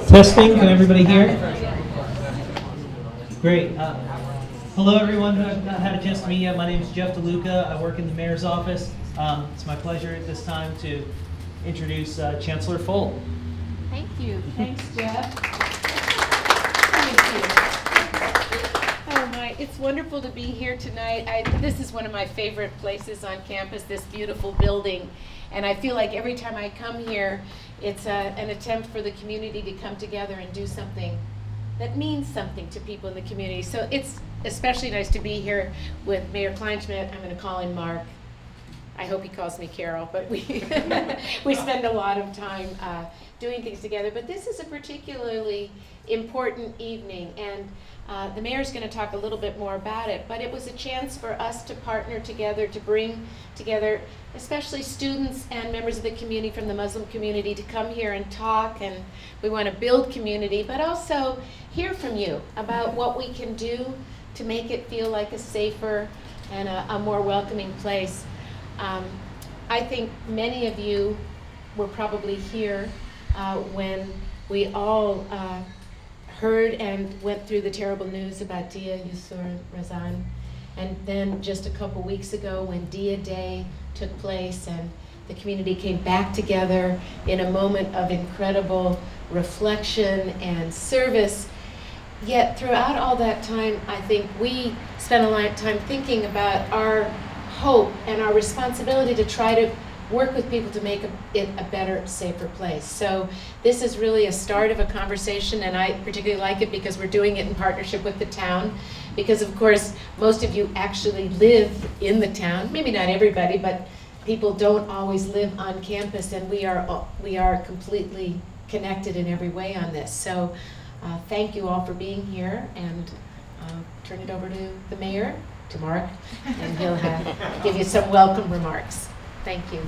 Testing, can everybody hear? Great. Hello everyone who I've not had a chance to meet yet. My name is Jeff DeLuca. I work in the mayor's office. It's my pleasure at this time to introduce Chancellor Folt. Thank you. Thanks, Jeff. Thank you. Oh my, it's wonderful to be here tonight. This is one of my favorite places on campus, this beautiful building. And I feel like every time I come here, it's an attempt for the community to come together and do something that means something to people in the community. So it's especially nice to be here with Mayor Kleinschmidt. I'm going to call him Mark. I hope he calls me Carol, but we spend a lot of time doing things together. But this is a particularly important evening, and the mayor's going to talk a little bit more about it. But it was a chance for us to partner together to bring together, especially students and members of the community from the Muslim community, to come here and talk. And we want to build community, but also hear from you about what we can do to make it feel like a safer and a more welcoming place. I think many of you were probably here when we all heard and went through the terrible news about Dia Yusur Razan. And then just a couple weeks ago when Dia Day took place and the community came back together in a moment of incredible reflection and service. Yet throughout all that time, I think we spent a lot of time thinking about our hope and our responsibility to try to work with people to make it a better, safer place. So this is really a start of a conversation, and I particularly like it because we're doing it in partnership with the town. Because of course, most of you actually live in the town. Maybe not everybody, but people don't always live on campus, and we are completely connected in every way on this. So thank you all for being here, and turn it over to the mayor, to Mark, and he'll give you some welcome remarks. Thank you.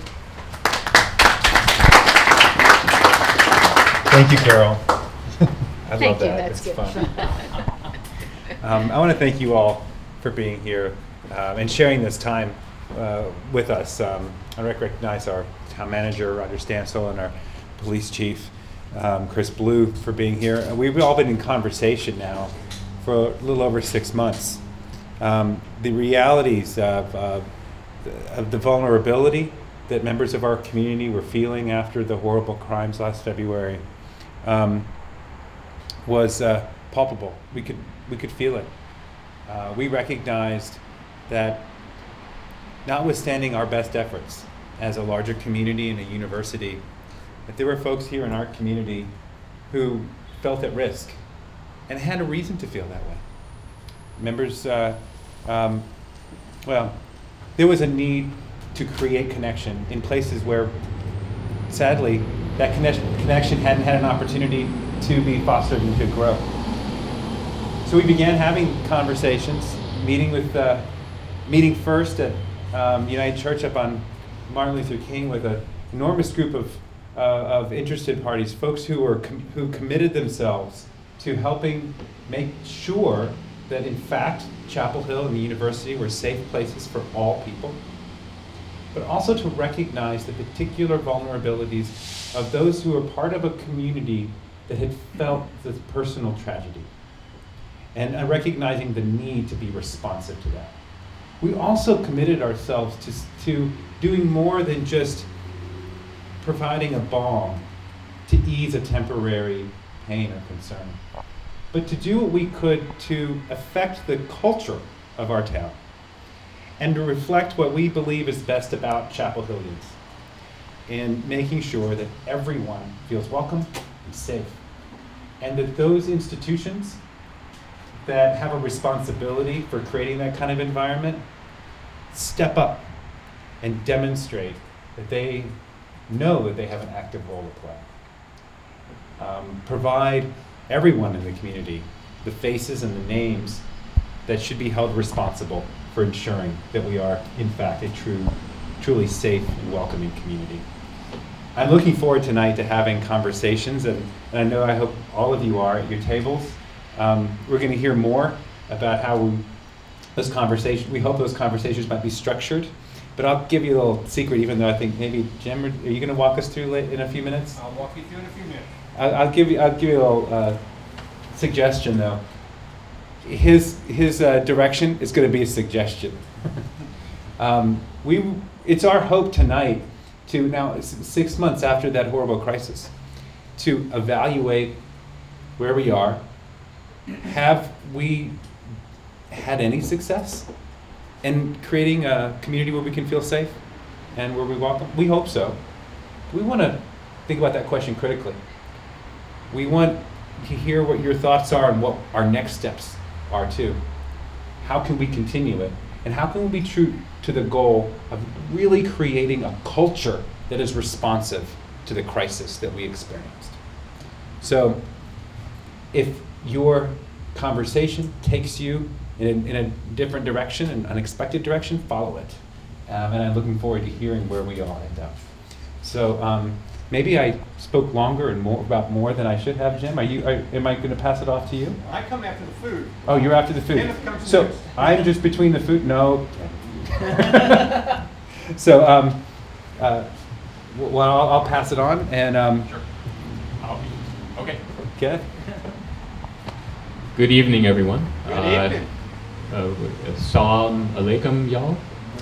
Thank you, Carol. I Thank love you, that. that's it's good. fun. I want to thank you all for being here and sharing this time with us. I recognize our town manager, Roger Stansel, and our police chief, Chris Blue, for being here. And we've all been in conversation now for a little over 6 months. The realities of the vulnerability that members of our community were feeling after the horrible crimes last February was palpable. We could feel it. We recognized that, notwithstanding our best efforts as a larger community and a university, that there were folks here in our community who felt at risk and had a reason to feel that way. Members, there was a need to create connection in places where, sadly, that connection hadn't had an opportunity to be fostered and to grow. So we began having conversations, meeting first at United Church up on Martin Luther King with an enormous group of interested parties, folks who committed themselves to helping make sure that, in fact, Chapel Hill and the university were safe places for all people, but also to recognize the particular vulnerabilities of those who are part of a community that had felt this personal tragedy, and recognizing the need to be responsive to that. We also committed ourselves to doing more than just providing a balm to ease a temporary pain or concern, but to do what we could to affect the culture of our town and to reflect what we believe is best about Chapel Hillians in making sure that everyone feels welcome and safe, and that those institutions that have a responsibility for creating that kind of environment step up and demonstrate that they know that they have an active role to play. Provide everyone in the community the faces and the names that should be held responsible for ensuring that we are, in fact, a truly safe and welcoming community. I'm looking forward tonight to having conversations, and I hope all of you are at your tables. We're going to hear more about how we hope those conversations might be structured. But I'll give you a little secret, even though I think maybe, Jim, are you going to walk us through in a few minutes? I'll walk you through in a few minutes. I'll give you a little suggestion though. His direction is going to be a suggestion. It's our hope tonight to now 6 months after that horrible crisis to evaluate where we are. Have we had any success in creating a community where we can feel safe and where we welcome? We hope so. We want to think about that question critically. We want to hear what your thoughts are and what our next steps are too. How can we continue it? And how can we be true to the goal of really creating a culture that is responsive to the crisis that we experienced? So if your conversation takes you in a different direction, an unexpected direction, follow it. And I'm looking forward to hearing where we all end up. So maybe I spoke longer and more than I should have, Jim. Am I going to pass it off to you? I come after the food. Oh, you're after the food. Kenneth comes So next. I'm just between the food. No. So well, I'll pass it on and Sure. Okay. Kenneth. Good evening, everyone. Good evening. Salam alaikum, y'all.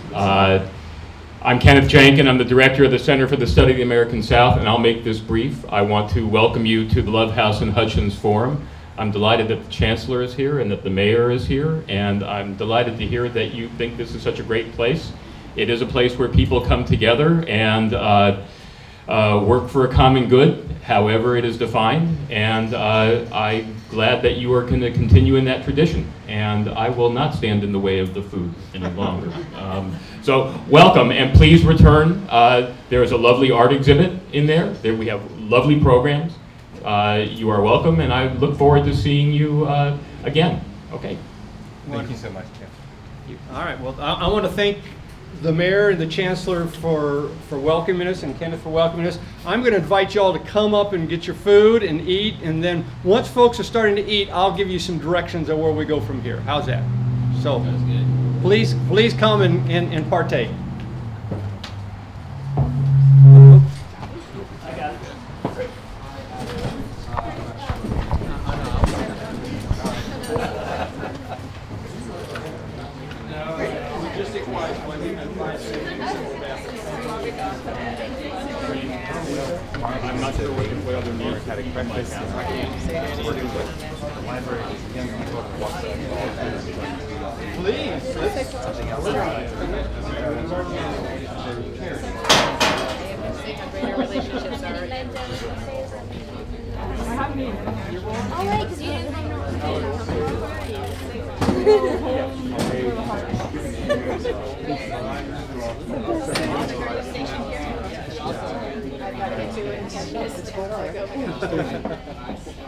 I'm Kenneth Jankin. I'm the director of the Center for the Study of the American South, and I'll make this brief. I want to welcome you to the Love House in Hutchins Forum. I'm delighted that the Chancellor is here and that the Mayor is here, and I'm delighted to hear that you think this is such a great place. It is a place where people come together and work for a common good, however it is defined, and I'm glad that you are going to continue in that tradition, and I will not stand in the way of the food any longer. So welcome, and please return. There is a lovely art exhibit in there. We have lovely programs. You are welcome, and I look forward to seeing you again. Okay. Thank you so much, Jeff. All right, well, I want to thank the mayor and the chancellor for welcoming us, and Kenneth for welcoming us. I'm going to invite you all to come up and get your food and eat, and then once folks are starting to eat, I'll give you some directions on where we go from here. How's that? So, please come and partake. I got it. I'm not sure what other meals had breakfast. Oh, right, because you didn't I've got to get to it and catch this.